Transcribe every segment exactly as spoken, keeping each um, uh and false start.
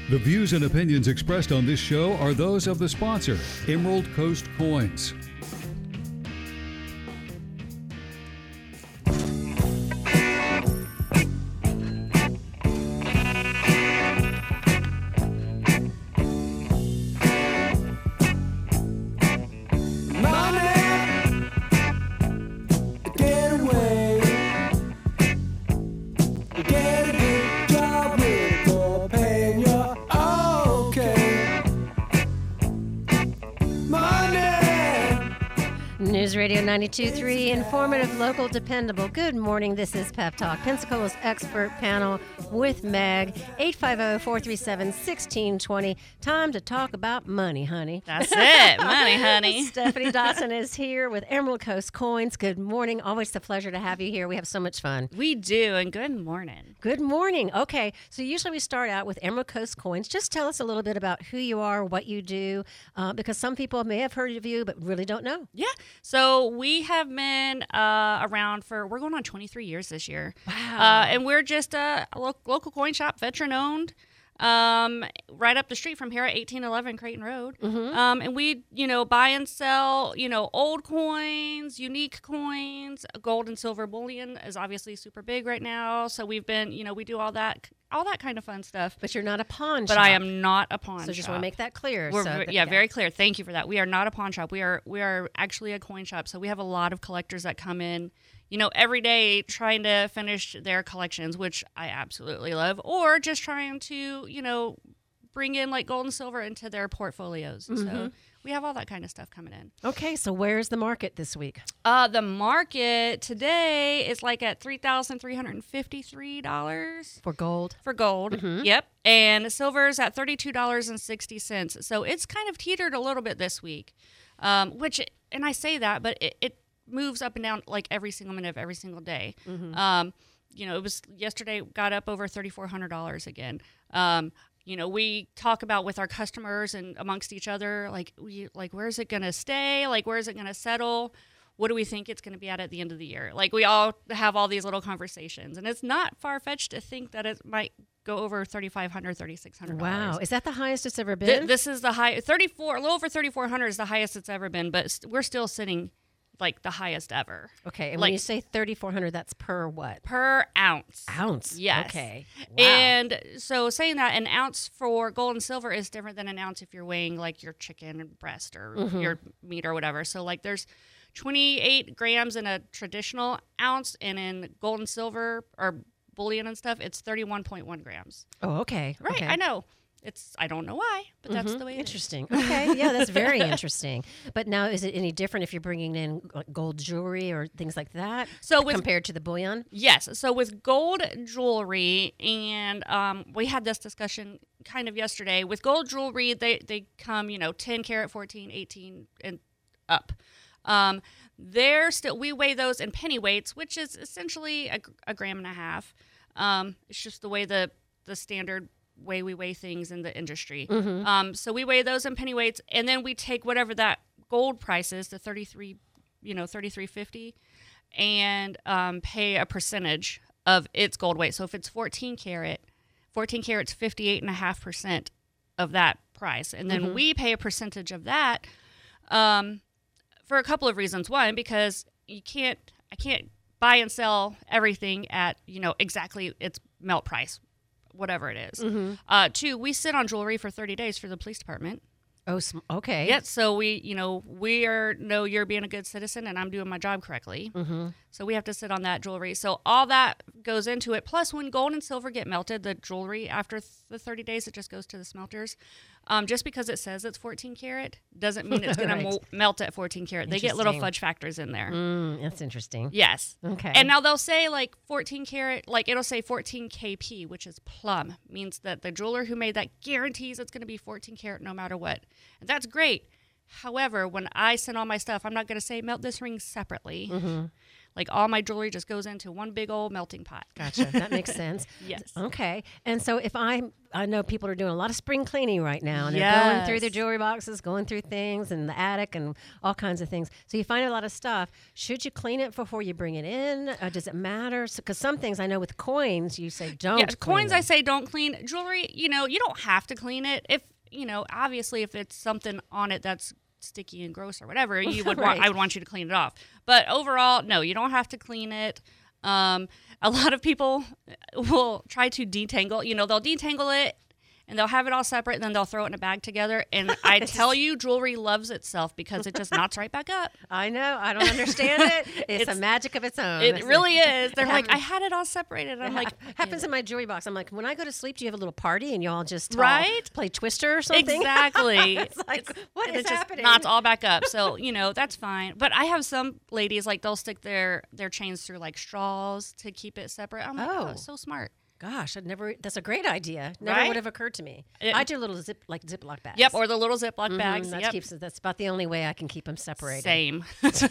The views and opinions expressed on this show are those of the sponsor, Emerald Coast Coins. Radio ninety-two point three, informative, local, dependable. Good morning. This is Pep Talk, Pensacola's expert panel with Meg. eight five zero, four three seven, one six two zero. Time to talk about money, honey. That's it. Money, honey. Stephanie Dawson is here with Emerald Coast Coins. Good morning. Always a pleasure to have you here. We have so much fun. We do, and good morning. Good morning. Okay, so usually we start out with Emerald Coast Coins. Just tell us a little bit about who you are, what you do, uh, because some people may have heard of you but really don't know. Yeah. So we have been uh, around for, we're going on twenty-three years this year. Wow. Uh, and we're just a, a lo- local coin shop, veteran owned, um, right up the street from here at eighteen eleven Creighton Road. Mm-hmm. Um, and we, you know, buy and sell, you know, old coins, unique coins. Gold and silver bullion is obviously super big right now. So we've been, you know, we do all that all that kind of fun stuff. But you're not a pawn but shop. I am not a pawn so shop. So just want to make that clear. We're, so yeah, that, yeah, very clear. Thank you for that. We are not a pawn shop. We are we are actually a coin shop. So we have a lot of collectors that come in, you know, every day trying to finish their collections, which I absolutely love, or just trying to, you know, bring in like gold and silver into their portfolios. Mm-hmm. So we have all that kind of stuff coming in. Okay, so where's the market this week? Uh, the market today is like at three thousand three hundred fifty-three dollars. For gold? For gold, mm-hmm. Yep. And silver's at thirty-two dollars and sixty cents. So it's kind of teetered a little bit this week, um, which, and I say that, but it, it moves up and down like every single minute of every single day. Mm-hmm. Um, you know, it was yesterday got up over thirty-four hundred dollars again. Um, You know, we talk about with our customers and amongst each other, like, we, like, where's it going to stay? Like, where is it going to settle? What do we think it's going to be at at the end of the year? Like, we all have all these little conversations. And it's not far-fetched to think that it might go over thirty-five hundred dollars, thirty-six hundred dollars. Wow. Is that the highest it's ever been? Th- this is the high, thirty-four, a little over thirty-four hundred is the highest it's ever been, but st- we're still sitting like the highest ever. Okay, and like, when you say thirty-four hundred, that's per what? Per ounce. Ounce. Yes. Okay. Wow. And so saying that an ounce for gold and silver is different than an ounce if you're weighing like your chicken breast or mm-hmm. your meat or whatever. So like there's twenty-eight grams in a traditional ounce, and in gold and silver or bullion and stuff, it's thirty-one point one grams. Oh, okay. Right. Okay. I know. It's, I don't know why, but that's mm-hmm. the way it Interesting. is. Okay. Yeah, that's very interesting. But now, is it any different if you're bringing in like, gold jewelry or things like that So with, compared to the bullion? Yes. So with gold jewelry, and um, we had this discussion kind of yesterday. With gold jewelry, they, they come, you know, ten karat, fourteen, eighteen, and up. Um, they're still, we weigh those in penny weights, which is essentially a, a gram and a half. Um, it's just the way the, the standard way we weigh things in the industry. Mm-hmm. Um, so we weigh those in penny weights, and then we take whatever that gold price is, the thirty-three, you know, thirty-three fifty, and um, pay a percentage of its gold weight. So if it's fourteen karat, fourteen karat's fifty-eight and a half percent of that price, and then mm-hmm. we pay a percentage of that, um, for a couple of reasons. One, because you can't, I can't buy and sell everything at, you know, exactly its melt price, whatever it is. Mm-hmm. Uh, two, we sit on jewelry for thirty days for the police department. Oh, sm- okay. Yeah, so we, you know, we are know you're being a good citizen and I'm doing my job correctly. Mm-hmm. So we have to sit on that jewelry. So all that goes into it. Plus, when gold and silver get melted, the jewelry after th- the thirty days, it just goes to the smelters. Um, just because it says it's fourteen karat doesn't mean it's going right. to mo- melt at fourteen karat. They get little fudge factors in there. Mm, that's interesting. Yes. Okay. And now they'll say like fourteen karat, like it'll say fourteen K P, which is plum, means that the jeweler who made that guarantees it's going to be fourteen karat no matter what. And that's great. However, when I send all my stuff, I'm not going to say melt this ring separately. Mm-hmm. Like all my jewelry just goes into one big old melting pot. Gotcha. That makes sense. Yes. Okay. And so if I I know people are doing a lot of spring cleaning right now, and they're Yes. going through their jewelry boxes, going through things in the attic and all kinds of things. So you find a lot of stuff. Should you clean it before you bring it in? Uh, does it matter? Because some things I know with coins, you say don't. Yeah, clean coins them. I say don't clean. Jewelry, you know, you don't have to clean it. If, you know, obviously if it's something on it that's sticky and gross or whatever, you would Right. want, I would want you to clean it off. But overall, no, you don't have to clean it. Um, a lot of people will try to detangle, you know, they'll detangle it and they'll have it all separate and then they'll throw it in a bag together. And I tell you, jewelry loves itself because it just knots right back up. I know. I don't understand it. It's, It's- a magic of its own. It It's- really is. They're it like, I happens- had it all separated. I'm it like, hap- happens in my jewelry box. I'm like, when I go to sleep, do you have a little party and you all just all Right? play Twister or something? exactly. It's like, what and is it just happening? knots all back up. So, you know, that's fine. But I have some ladies, like, they'll stick their, their chains through, like, straws to keep it separate. I'm like, oh, Oh. so smart. Gosh, I'd never. That's a great idea. Never Right? would have occurred to me. It- I do little zip like Ziploc bags. Yep, or the little Ziploc Mhm, bags. That Yep. keeps. That's about the only way I can keep them separated. Same.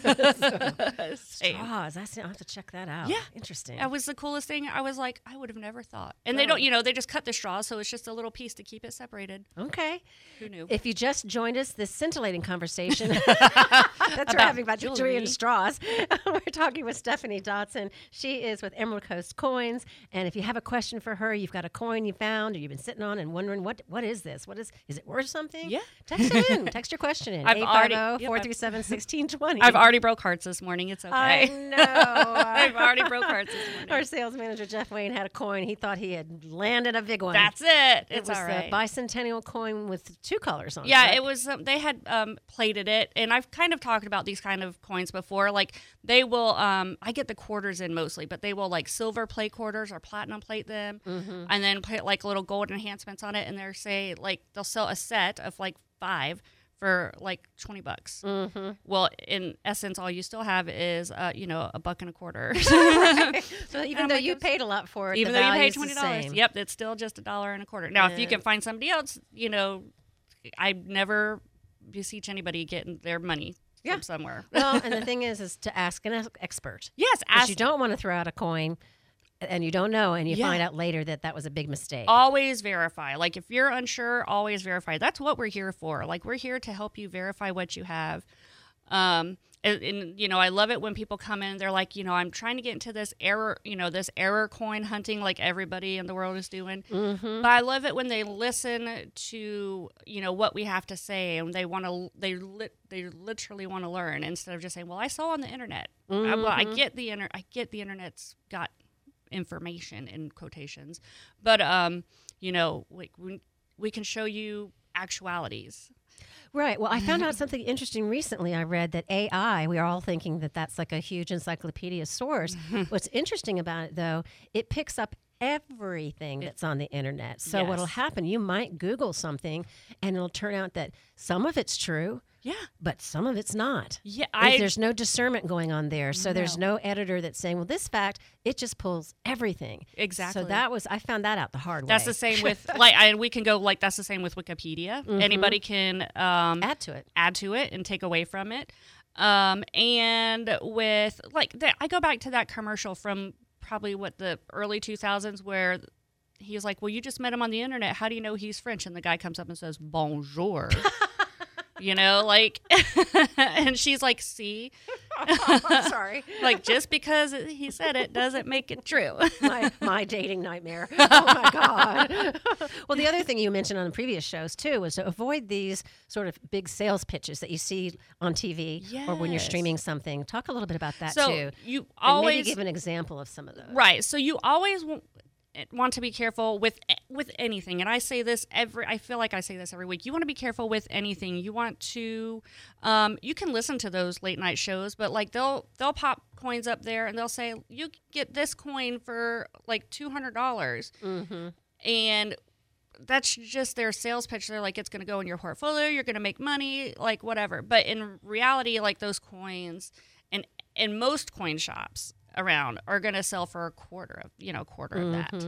Same. Straws. That's. I'll have to check that out. Yeah. Interesting. That was the coolest thing. I was like, I would have never thought. And they don't, you know, they just cut the straws, so it's just a little piece to keep it separated. Okay. Who knew? If you just joined us, this scintillating conversation that's we're having about jewelry. jewelry. and straws. We're talking with Stephanie Dotson. She is with Emerald Coast Coins. And if you have a question for her, you've got a coin you found or you've been sitting on and wondering, what what is this? What is is it worth something? Yeah. Text it in. Text your question in. I've already- eight five zero, yep, four three seven, one six two zero. I've already broke hearts this morning. It's okay. I know. I've already broke hearts this morning. Our sales manager, Jeff Wayne, had a coin. He thought he had landed a big one. That's it. it It's was all right. a bicentennial coin with two colors on it. Yeah, right? it was. Um, they had um, plated it, and I've kind of talked about these kind of coins before. Like they will, um, I get the quarters in mostly, but they will like silver plate quarters or platinum plate them, Mm-hmm. and then put like little gold enhancements on it. And they're say like they'll sell a set of like five for like twenty bucks. Mm-hmm. Well, in essence, all you still have is uh, you know a buck and a quarter. So even I'm though like, you it's- paid a lot for it, Even the though you value's paid the twenty dollars, same. yep, it's still just a dollar and a quarter. Now, if you Yeah. can find somebody else, you know, I never beseech anybody getting their money Yeah. from somewhere. Well, and the thing is, is to ask an ex- expert. Yes, Because ask. you don't want to throw out a coin and you don't know, and you Yeah. find out later that that was a big mistake. Always verify. Like if you're unsure, always verify. That's what we're here for. Like we're here to help you verify what you have. Um, and, and you know, I love it when people come in. They're like, you know, I'm trying to get into this error, you know, this error coin hunting, like everybody in the world is doing. Mm-hmm. But I love it when they listen to, you know, what we have to say, and they want to, they lit, they literally want to learn instead of just saying, well, I saw on the internet. I, well, I Mhm. get the inter, I get the internet's got information in quotations, but um, you know, like we, we can show you actualities. Right. Well, I found out something interesting recently. I read that A I, we are all thinking that that's like a huge encyclopedia source. What's interesting about it, though, it picks up everything that's on the internet. So what'll Yes. happen, you might Google something and it'll turn out that some of it's true, Yeah, but some of it's not. yeah. There's- I there's no discernment going on there. So there's No. no editor that's saying, well, this fact, it just pulls everything. exactly. So that was, I found that out the hard that's way. the same with like, I, we can go like that's the same with Wikipedia. Mhm. Anybody can um, Add to it. add to it and take away from it. Um, and with like the, I go back to that commercial from probably what the early two thousands where he was like, well, you just met him on the internet. How do you know he's French? And the guy comes up and says, bonjour. You know, like, and she's like, see, I'm sorry. like just because he said it doesn't make it true. my, my dating nightmare. Oh my God. Well, the other thing you mentioned on the previous shows too was to avoid these sort of big sales pitches that you see on T V or when you're Yes. streaming something. Talk a little bit about that So too. you And always maybe give an example of some of those. Right. So you always want, want to be careful with with anything, and I say this every. I feel like I say this every week. You want to be careful with anything. You want to. Um, you can listen to those late night shows, but like they'll they'll pop coins up there and they'll say you get this coin for like two hundred dollars, Mm-hmm. and that's just their sales pitch. They're like, it's going to go in your portfolio. You're going to make money, like whatever. But in reality, like those coins, and in most coin shops around are going to sell for a quarter of, you know, a quarter of that.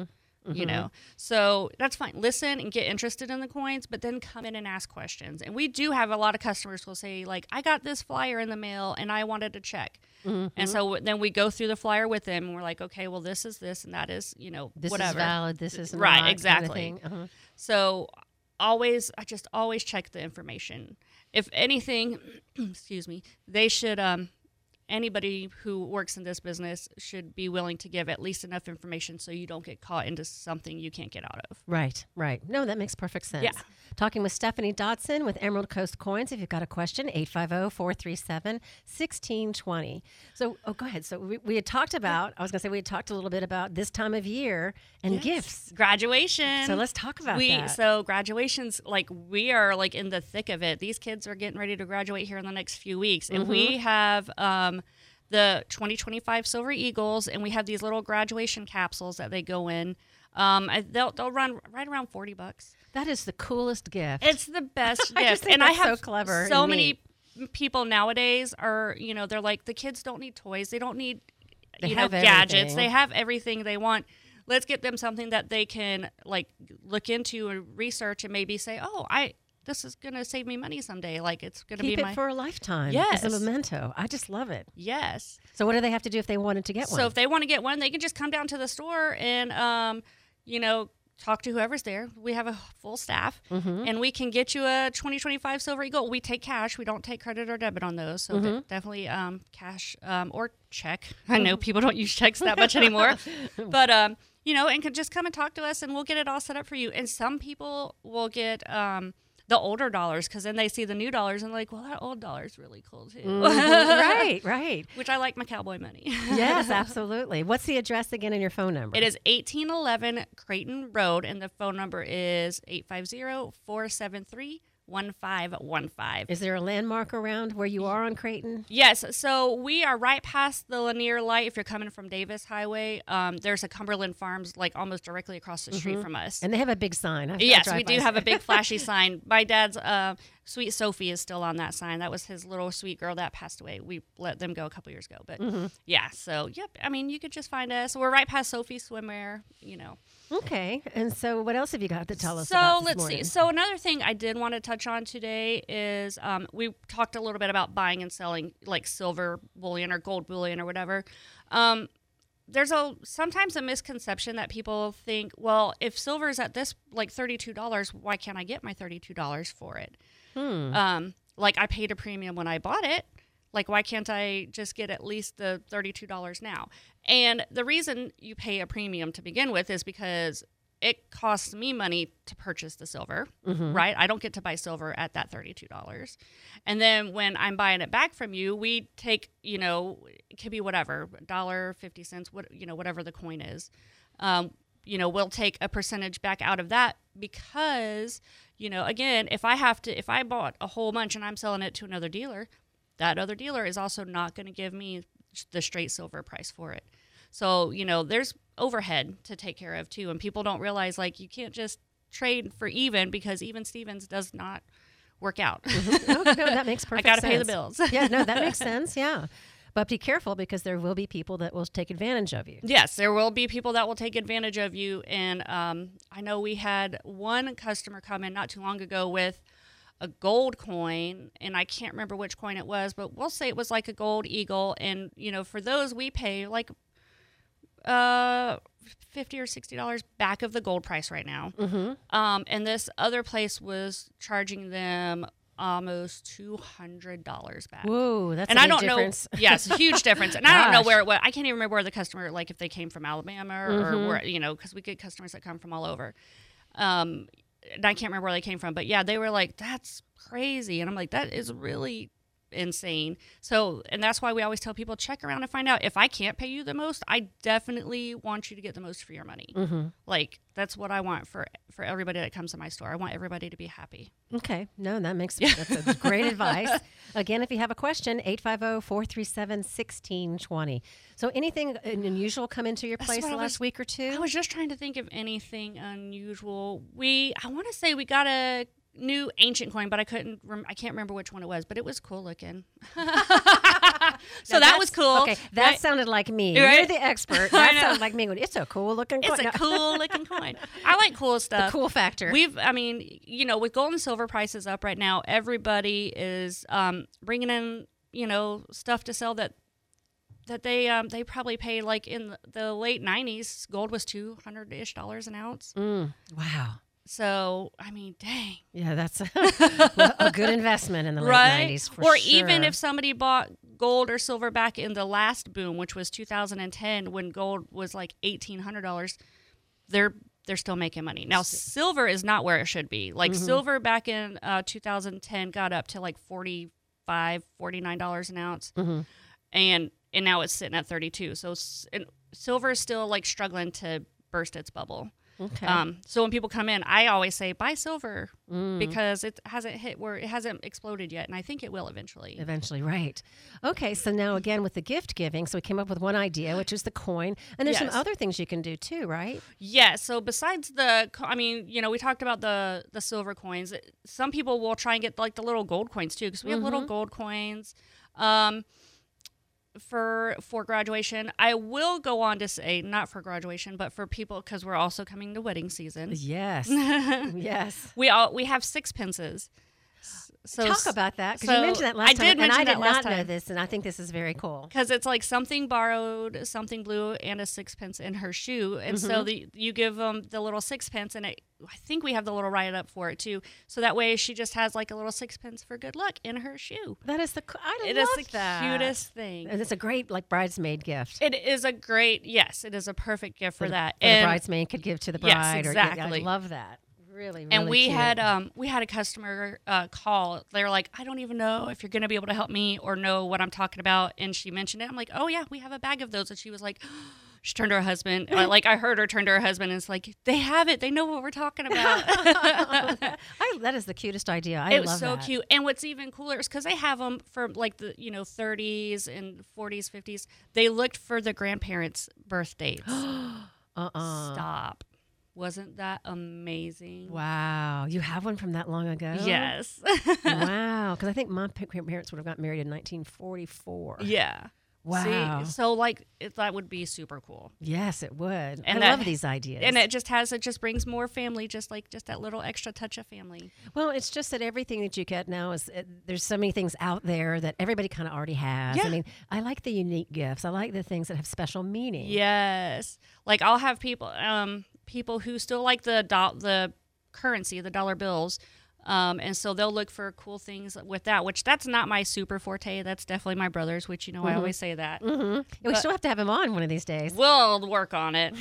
you know. So that's fine. Listen and get interested in the coins, but then come in and ask questions. And we do have a lot of customers who will say, like, I got this flyer in the mail and I wanted to check. Mm-hmm. And so then we go through the flyer with them and we're like, okay, well, this is this and that is, you know, this whatever. This is valid. This is not. Right, exactly. Kind of uh-huh. So always, I just always check the information. If anything, excuse me, they should, um, anybody who works in this business should be willing to give at least enough information so you don't get caught into something you can't get out of. Right, right. No, that makes perfect sense. Yeah. Talking with Stephanie Dotson with Emerald Coast Coins. If you've got a question, eight five zero, four three seven, one six two zero. So, oh, go ahead. So we, we had talked about, I was going to say we had talked a little bit about this time of year and yes. gifts. Graduation. So let's talk about we, that. So graduations, like we are like in the thick of it. These kids are getting ready to graduate here in the next few weeks. And mm-hmm. we have um, the twenty twenty-five Silver Eagles, and we have these little graduation capsules that they go in. Um, I, they'll they'll run right around forty bucks. That is the coolest gift. It's the best I gift, just think and that's I have so clever. So and many neat. people nowadays are, you know, they're like, the kids don't need toys, they don't need, they you know, have gadgets. everything. They have everything they want. Let's get them something that they can like look into and research, and maybe say, oh, I. This is going to save me money someday. Like, it's going to be Keep my... it for a lifetime. Yes. As a memento. I just love it. Yes. So what do they have to do if they wanted to get one? So if they want to get one, they can just come down to the store and, um, you know, talk to whoever's there. We have a full staff, mm-hmm. and we can get you a twenty twenty-five Silver Eagle. We take cash. We don't take credit or debit on those. So mm-hmm. definitely um, cash um, or check. I know people don't use checks that much anymore. But, um, you know, and can just come and talk to us, and we'll get it all set up for you. And some people will get... Um, the older dollars, because then they see the new dollars and like, well, that old dollar is really cool too. Mm-hmm. Right, right. Which I like my cowboy money. Yes, absolutely. What's the address again and your phone number? It is eighteen eleven Creighton Road, and the phone number is eight five zero, four seven three, one five one five. Is there a landmark around where you are on Creighton? Yes. So we are right past the Lanier Light. If you're coming from Davis Highway, um, there's a Cumberland Farms like almost directly across the street mm-hmm. from us. And they have a big sign. I've, yes, we do have a big flashy sign. My dad's uh, Sweet Sophie is still on that sign. That was his little sweet girl that passed away. We let them go a couple years ago. But mm-hmm. yeah, so yep. I mean, you could just find us. We're right past Sophie Swimwear, you know. Okay. And so what else have you got to tell us so about this let's morning? see. So another thing I did want to touch on today is um, we talked a little bit about buying and selling like silver bullion or gold bullion or whatever. Um, there's a sometimes a misconception that people think, well, if silver is at this like thirty-two dollars, why can't I get my thirty-two dollars for it? Hmm. Um, like I paid a premium when I bought it. Like, why can't I just get at least the thirty-two dollars now? And the reason you pay a premium to begin with is because it costs me money to purchase the silver, mm-hmm. right? I don't get to buy silver at that thirty-two dollars. And then when I'm buying it back from you, we take, you know, it could be whatever, one dollar, fifty cents, what, you know, whatever the coin is. Um, you know, we'll take a percentage back out of that because, you know, again, if I have to, if I bought a whole bunch and I'm selling it to another dealer, that other dealer is also not going to give me the straight silver price for it. So, you know, there's overhead to take care of too. And people don't realize, like, you can't just trade for even because even Stevens does not work out. Mm-hmm. No, no, that makes perfect sense. I got to sense. pay the bills. Yeah, no, that makes sense. Yeah. But be careful because there will be people that will take advantage of you. Yes, there will be people that will take advantage of you. And um, I know we had one customer come in not too long ago with a gold coin, and I can't remember which coin it was, but we'll say it was like a gold eagle. And, you know, for those we pay like uh, fifty or sixty dollars back of the gold price right now. Mm-hmm. Um, and this other place was charging them almost two hundred dollars back. Whoa, that's and a I big don't difference. know. Yes, huge difference. And I don't know where it was. I can't even remember where the customer, like if they came from Alabama or, mm-hmm. or where, you know, because we get customers that come from all over. Um, and I can't remember where they came from, but yeah, they were like, that's crazy. And I'm like, that is really insane. So, and that's why we always tell people, check around and find out. If I can't pay you the most, I definitely want you to get the most for your money. Mm-hmm. Like, that's what I want for for everybody that comes to my store. I want everybody to be happy. Okay. No, that makes that's a great advice. Again, if you have a question, eight five zero, four three seven, one six two zero. So anything unusual come into your place the last was, week or two? I was just trying to think of anything unusual. We, I want to say we got a new ancient coin, but I couldn't, rem- I can't remember which one it was, but it was cool looking. So Now that that's- was cool. Okay, that right? sounded like me. Right? You're the expert. I That know. sounded like me. It's a cool looking coin. It's a No. cool looking coin. I like cool stuff. cool factor. We've, I mean, you know, with gold and silver prices up right now, everybody is um, bringing in, you know, stuff to sell that that they um, they probably paid like in the late nineties. Gold was two hundred ish dollars an ounce. Mm, wow. So I mean, dang. Yeah, that's a, a good investment in the late Right? nineties for or sure. even if somebody bought gold or silver back in the last boom, which was two thousand ten, when gold was like eighteen hundred dollars, they're they're still making money. Now, silver is not where it should be. Like Mm-hmm. silver back in uh, two thousand ten got up to like forty-five, forty-nine dollars an ounce, Mm-hmm. and and now it's sitting at thirty-two. So s- and silver is still like struggling to burst its bubble. Okay. Um, so when people come in, I always say buy silver Mm. because it hasn't hit where it hasn't exploded yet, and I think it will eventually. Eventually, right. Okay, so now again with the gift giving, so we came up with one idea, which is the coin, and there's Yes. some other things you can do too, right? Yeah. So besides the, co- I mean, you know, we talked about the the silver coins. Some people will try and get like the little gold coins too, because we have little gold coins. Um, for for graduation, I will go on to say not for graduation, but for people because we're also coming to wedding season. Yes. yes. We all we have sixpences. So Talk about that because so you mentioned that last I time, did and mention I did that last not know time. this, and I think this is very cool. Because it's like something borrowed, something blue, and a sixpence in her shoe, and Mm-hmm. so the you give them the little sixpence, and it, I think we have the little write up for it too. So that way she just has like a little sixpence for good luck in her shoe. That is the co- I It love is the that. cutest thing. and it's a great like bridesmaid gift. It is a great yes, it is a perfect gift for, the, that. for and the bridesmaid could give to the Yes, bride. Or, yeah, I exactly. love that. Really, really and we cute. had um we had a customer uh, call. They're like, I don't even know if you're gonna be able to help me or know what I'm talking about. And she mentioned it. I'm like, oh yeah, we have a bag of those. And she was like, she turned to her husband. uh, like I heard her turn to her husband, and it's like they have it. They know what we're talking about. I, that is the cutest idea. I it was love so that. cute. And what's even cooler is because they have them for like the you know thirties and forties, fifties. They looked for the grandparents' birth dates. Uh-uh. Stop. Wasn't that amazing? Wow, you have one from that long ago? Yes. Wow, because I think my pa- parents would have got married in nineteen forty-four. Yeah. Wow. See, so like it, that would be super cool. Yes, it would. And I that- love these ideas. And it just has it just brings more family, just like just that little extra touch of family. well, it's just that everything that you get now is uh, there's so many things out there that everybody kind of already has. I Yeah. mean, I like the unique gifts. I like the things that have special meaning. Yes. Like I'll have people um people who still like the do- the currency, the dollar bills. Um, and so they'll look for cool things with that, which that's not my super forte. That's definitely my brother's, which, you know, I always say that. Mm-hmm. We still have to have him on one of these days. We'll work on it.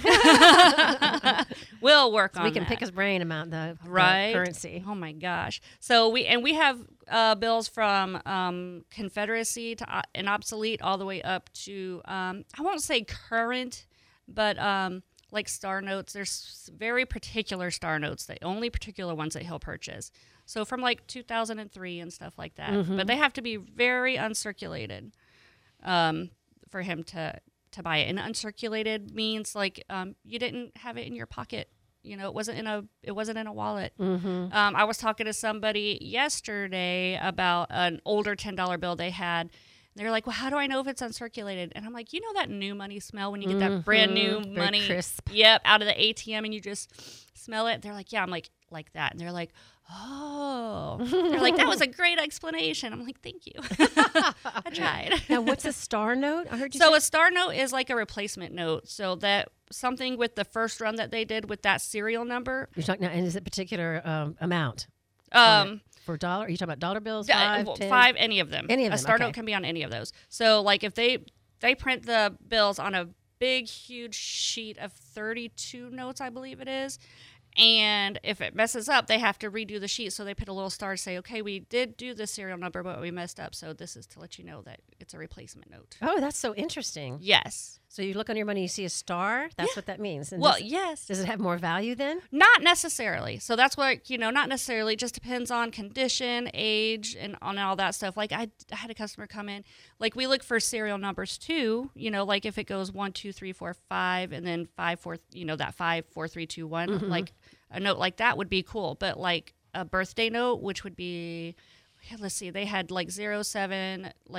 we'll work So on we can that. pick his brain about the, the Right. currency. Oh my gosh! So we and we have uh, bills from um, Confederacy to uh, and obsolete all the way up to um, I won't say current, but um, like star notes. There's very particular star notes, the only particular ones that he'll purchase. So from like two thousand three and stuff like that. Mm-hmm. But they have to be very uncirculated um, for him to to buy it. And uncirculated means like um, you didn't have it in your pocket. You know, it wasn't in a it wasn't in a wallet. Mm-hmm. Um, I was talking to somebody yesterday about an older ten dollar bill they had. They're like, well, how do I know if it's uncirculated? And I'm like, you know that new money smell when you get that brand new Mhm. Very money, crisp. yep, out of the A T M and you just smell it. They're like, yeah, I'm like, like that. And they're like, oh, they're like, that was a great explanation. I'm like, thank you. I tried. Now, what's a star note? I heard you So say. a star note is like a replacement note. So that something with the first run that they did with that serial number. You're talking now, and is it particular um, amount Um, for dollar? Are you talking about dollar bills? d- Five, well, ten? five, any of them. Any of a them, star okay. note can be on any of those. So like if they they print the bills on a big huge sheet of thirty-two notes, I believe it is. And if it messes up, they have to redo the sheet. So they put a little star to say, okay, we did do the serial number, but we messed up. So this is to let you know that it's a replacement note. Oh, that's so interesting. Yes. So you look on your money, you see a star. That's Yeah. what that means. And Well, does, yes. does it have more value then? Not necessarily. So that's what, you know, not necessarily. It just depends on condition, age, and on all that stuff. Like I, I had a customer come in, like we look for serial numbers too, you know, like if it goes one, two, three, four, five, and then five, four, you know, that five, four, three, two, one, Mm-hmm. like a note like that would be cool. But like a birthday note, which would be, let's see, they had like zero, seven, like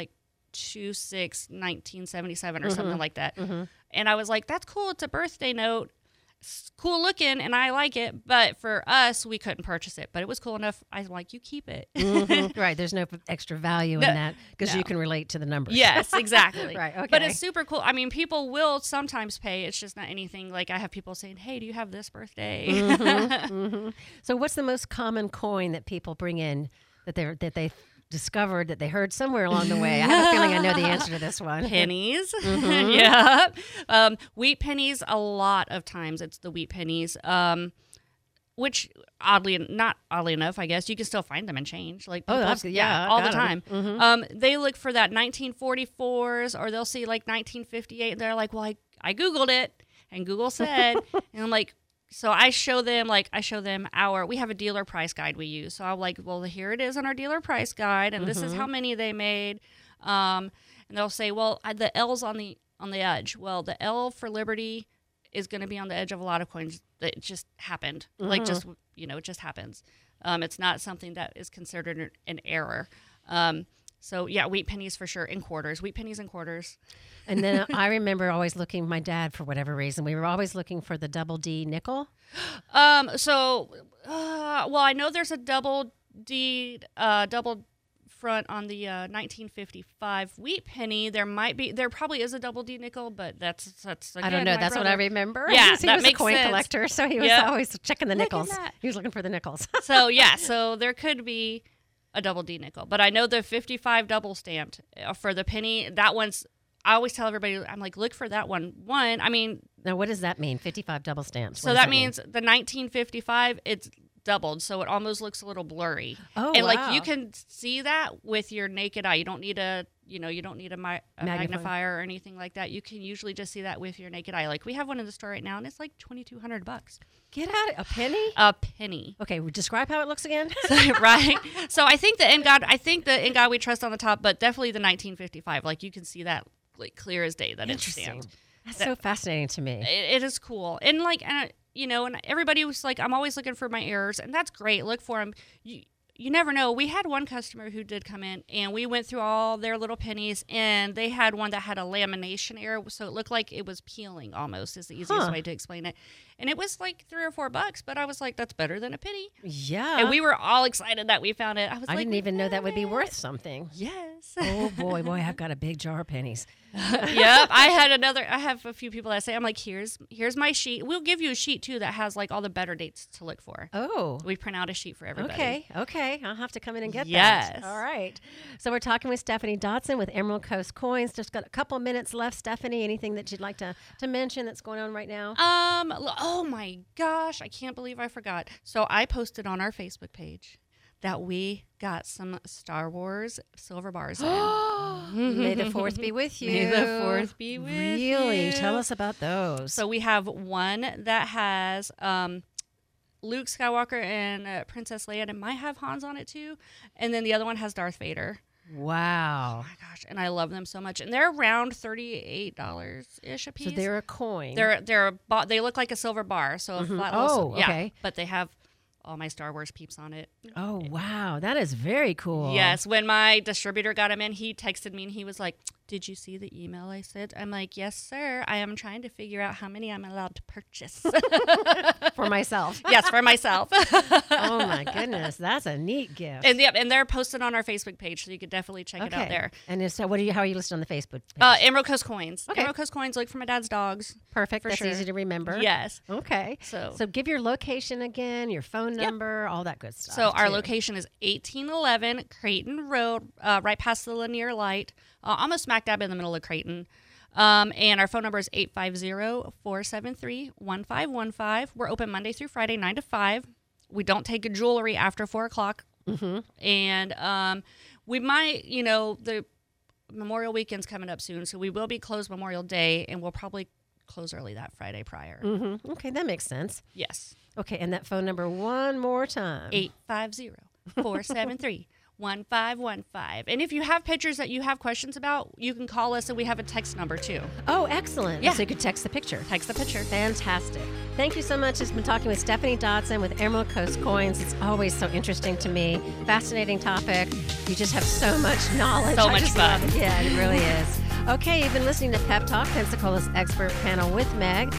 two six nineteen seventy-seven or mm-hmm. something like that. Mm-hmm. And I was like, that's cool. It's a birthday note. It's cool looking, and I like it. But for us, we couldn't purchase it. But it was cool enough. I was like, you keep it. Mm-hmm. Right. There's no extra value no, in that because no. you can relate to the numbers. Yes, exactly. Right. Okay. But it's super cool. I mean, people will sometimes pay. It's just not anything. Like I have people saying, hey, do you have this birthday? Mm-hmm. Mm-hmm. So what's the most common coin that people bring in that they that they discovered that they heard somewhere along the way? I have a feeling I know the answer to this one. Pennies. Mm-hmm. Yeah. Um, wheat pennies, a lot of times it's the wheat pennies, um, which oddly, not oddly enough, I guess, you can still find them in change. Like oh, that's, yeah, yeah all the time. Mm-hmm. Um, they look for that nineteen forty-fours or they'll see like nineteen fifty-eight and they're like, well, I, I Googled it and Google said, and I'm like, so I show them, like, I show them our, we have a dealer price guide we use. So I'm like, well, here it is on our dealer price guide, and mm-hmm. this is how many they made. Um, and they'll say, well, the L's on the on the edge. Well, the L for Liberty is going to be on the edge of a lot of coins. It just happened. Mm-hmm. Like, just, you know, it just happens. Um, it's not something that is considered an error. Um, so, yeah, wheat pennies for sure, and quarters. Wheat pennies and quarters. And then I remember always looking, my dad, for whatever reason, we were always looking for the double D nickel. Um. So, uh, well, I know there's a double D, uh, double front on the uh, nineteen fifty-five wheat penny. There might be, there probably is a double D nickel, but that's, that's again, I don't know. That's brother. what I remember. Yeah, he that was makes a coin sense. collector, so he was yep. always checking the Look nickels. at that. He was looking for the nickels. So, yeah, so there could be a double D nickel, but I know the fifty-five double stamped uh, for the penny, that one's, I always tell everybody, I'm like, look for that one. One, I mean. Now, what does that mean? fifty-five double stamps. So that, that means mean? The nineteen fifty-five, it's doubled, so it almost looks a little blurry. Oh, and wow. like you can see that with your naked eye. You don't need a, you know, you don't need a, mi- a magnifier. magnifier or anything like that. You can usually just see that with your naked eye. Like we have one in the store right now, and it's like twenty-two hundred bucks. Get out of a penny? A penny. Okay, describe how it looks again. So, right. So I think the In God, I think the In God We Trust on the top, but definitely the nineteen fifty-five. Like you can see that like clear as day that it's stamped. That's that, so fascinating to me. It, it is cool, and like, uh, you know, and everybody was like, I'm always looking for my errors, and that's great. Look for them. You, you never know. We had one customer who did come in, and we went through all their little pennies, and they had one that had a lamination error, so it looked like it was peeling almost, is the easiest huh. way to explain it. And it was like three or four bucks, but I was like, that's better than a penny. Yeah. And we were all excited that we found it. I was I like, didn't even know that would be it. worth something. Yes. Oh, boy, boy, I've got a big jar of pennies. Yep. I had another, I have a few people that say, I'm like, here's here's my sheet. We'll give you a sheet, too, that has like all the better dates to look for. Oh. We print out a sheet for everybody. Okay, okay. I'll have to come in and get yes. that. All right. So we're talking with Stephanie Dotson with Emerald Coast Coins. Just got a couple minutes left. Stephanie, anything that you'd like to, to mention that's going on right now? Um. Oh, my gosh. I can't believe I forgot. So I posted on our Facebook page that we got some Star Wars silver bars in. May the fourth be with you. May the fourth be with really? you. Really? Tell us about those. So we have one that has um, Luke Skywalker and uh, Princess Leia, and it might have Hans on it too. And then the other one has Darth Vader. Wow. Oh my gosh, and I love them so much. And they're around thirty-eight dollars ish a piece. So they're a coin. They're they're a ba- they look like a silver bar, so a mm-hmm. flat Oh, little, yeah, okay. But they have all my Star Wars peeps on it. Oh, wow. That is very cool. Yes. When my distributor got them in, he texted me and he was like, did you see the email I sent? I'm like, yes, sir. I am trying to figure out how many I'm allowed to purchase. For myself. Yes, for myself. Oh, my goodness. That's a neat gift. And yep, and they're posted on our Facebook page, so you could definitely check okay. it out there. And so what do you, how are you listed on the Facebook page? Uh, Emerald Coast Coins. Okay. Emerald Coast Coins, look for my dad's dogs. Perfect. For That's sure. easy to remember. Yes. Okay. So, so give your location again, your phone number, yep. all that good stuff. So our too. location is eighteen eleven Creighton Road, uh, right past the Lanier Light, uh, almost smack dab in the middle of Creighton. Um, and our phone number is eight five zero, four seven three, one five one five. We're open Monday through Friday, nine to five. We don't take jewelry after four o'clock. Mm-hmm. And um, we might, you know, the Memorial Weekend's coming up soon, so we will be closed Memorial Day, and we'll probably close early that Friday prior. Mm-hmm. Okay, that makes sense. Yes. Okay, and that phone number one more time. eight five zero, four seven three, one five one five. And if you have pictures that you have questions about, you can call us, and we have a text number too. Oh, excellent. Yeah. So you could text the picture. Text the picture. Fantastic. Thank you so much. It's been talking with Stephanie Dodson with Emerald Coast Coins. It's always so interesting to me. Fascinating topic. You just have so much knowledge. So I much just fun. love it. Yeah, it really is. Okay, you've been listening to Pep Talk, Pensacola's expert panel with Meg.